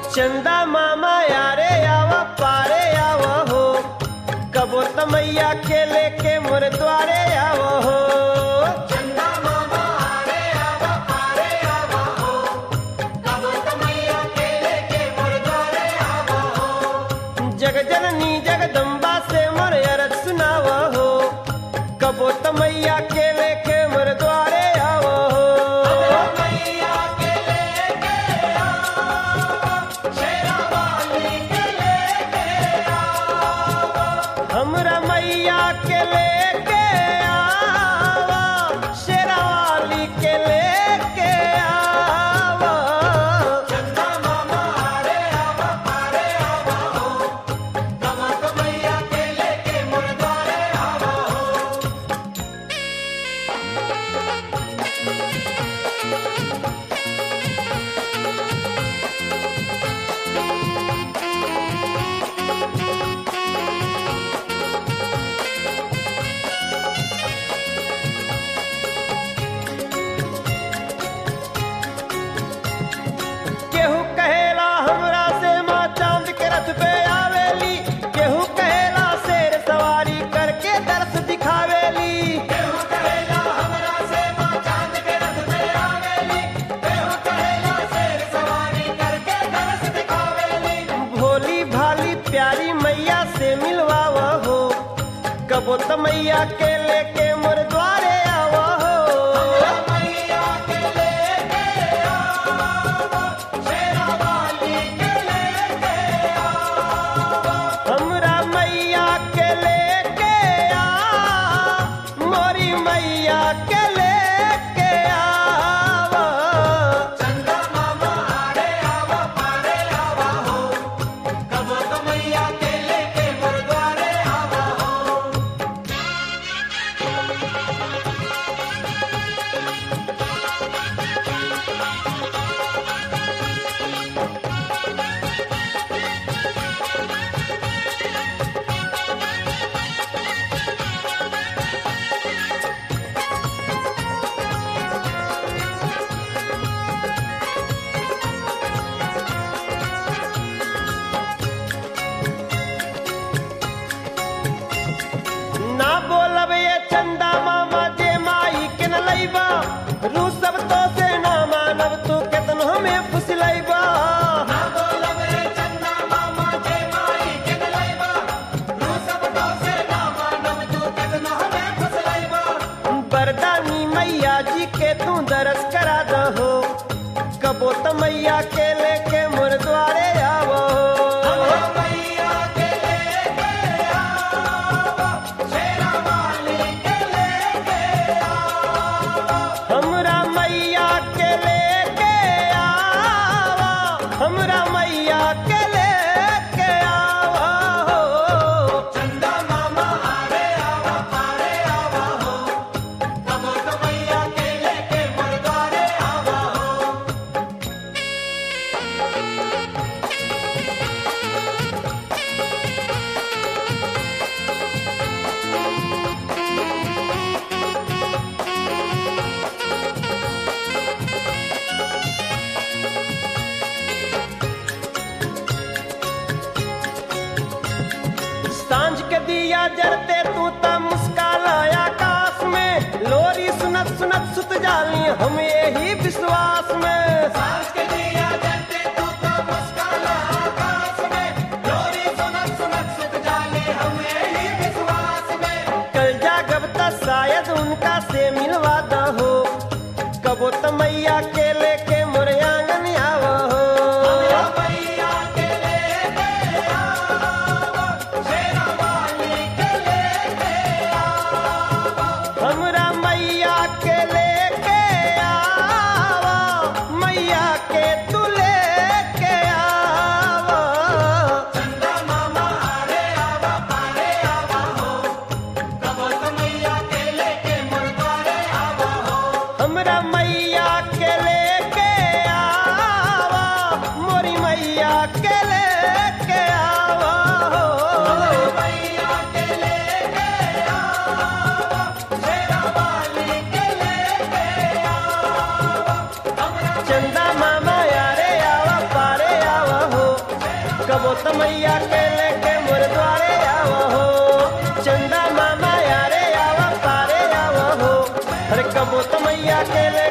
चंदा मामा यारे आवा पारे आवा हो, कबो तमैया के लेके मोर द्वारे आवा हो। चंदा मामा आरे आवा पारे आवा हो, कबो तमैया के लेके मोर द्वारे आवा हो। जग जननी जगदम्बा से मोर अरज सुनावा हो, कबो तमैया के लेके मोर द्वारे आवा हो। मैया के लेके आवा, शेरा वाली के लेके आवा। हमरा मैया के लेके आवा, शेरावाली के लेके आवा। चंदा मामा आरे आवा पारे आवा हो, कबो तमैया के लेके मोर द्वारे आवा हो। केहू कहेला हमरा से माँ चांद के रथ पे आवेली, केहू कहेला शेर सवारी करके दर्श दिखावेली। केहू कहेला हमरा से माँ चांद के रथ पे आवेली, केहू कहेला शेर सवारी करके दरस दिखावेली। भोली भाली प्यारी मैया से मिलवावा हो, कबो तमैया के लेके मोर द्वारे आवा हो। मैया के लेके आवा, शेरा वाली के लेके आवा। हमरा मैया के लेके आ, मोरी मैया के लेके आवा। चंदा मामा आरे आवा पारे आवा हो, कबो तमैया के लेके मोर द्वारे आवा हो। ना बोलब ये चंदा मामा जे माई के न लैबा, रू सब तो से ना मानब तू केतन हमें फुसलैबा। ना बोलब रे चंदा मामा जे माई के गलैबा, रू सब तो से ना मानब तू केतना हमें फसलैबा। बरदानी मैया जी के तू दरस करा दहो, कबो तमैया के लेके मोर द्वारे आवो। हमरा मैया के लेके आवा, शेरा वाली के लेके आवा। हमरा मैया के लेके आवा, हमरा मैया के लेके आवा हो। चंदा मामा आरे आवा पारे आवा हो, कबो तमैया के लेके मोर द्वारे आवा हो। सांझ के दिया जरते तू ता मुस्काला आकाश में, लोरी सुनत सुनत सुत जाली हम यही विश्वास में। सांझ के दिया जलते तू तो मुस्काला आकाश में, लोरी सुनत सुनत सुत जाले हम यही विश्वास में। कल जागब त शायद उनका से मिलवा दहो, कबो तमैया के लेके मोर आंगन आवा हो। हमरा मैया के लेके आवा, शेरा वाली के लेके आवा। हमरा मैया के लेके आवा, मैया के तू लेके आवा। चंदा मामा आरे आवा पारे आवा हो, कबो तमैया के लेके मोर द्वारे आवा हो। हमरा मैया के लेके कबो तमैया के ले